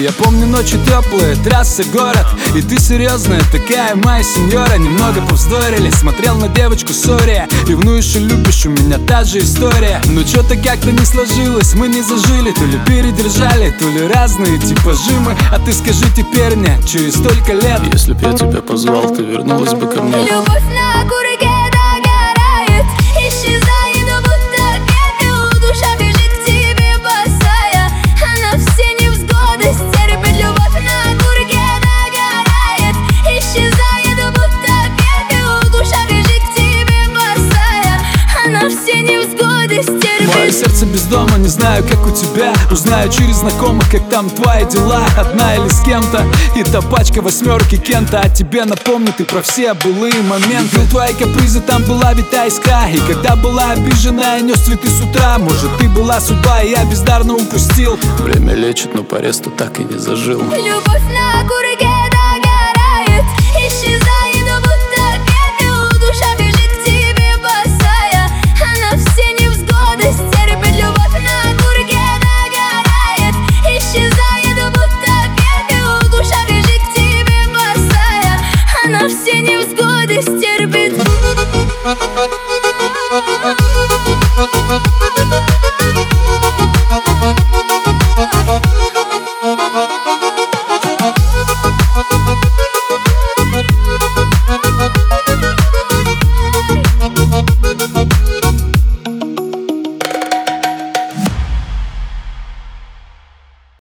Я помню ночи теплые, трассы, город. И ты серьезная такая, моя сеньора. Немного повздорили, смотрел на девочку, сори. Ревнуешь и любишь, у меня та же история. Но что-то как-то не сложилось, мы не зажили. То ли передержали, то ли разные типажи мы. А ты скажи теперь мне, через столько лет, если б я тебя позвал, ты вернулась бы ко мне. Любовь на курке догорает, исчезает, будто пепел. Душа бежит к тебе босая, она все невзгоды стерпит. Любовь на курке догорает, исчезает, будто пепел. Душа бежит к тебе босая, она все невзгоды стерпит. мое сердце без дома, не знаю, как у тебя. Узнаю через знакомых, как там твои дела. Одна или с кем-то, и та пачка восьмерки Кента. А тебе напомню, ты про все былые моменты. Любил твои капризы, там была ведь та искра. И когда была обижена, я нес цветы с утра. Может, ты была судьба, и я бездарно упустил. Время лечит, но порез-то так и не зажил. Любовь на курке догорает, исчезает, будто пепел. Душа бежит к тебе босая, она все невзгоды стерпит. Любовь на курке догорает, исчезает, будто пепел. Душа бежит к тебе босая, она все невзгоды стерпит.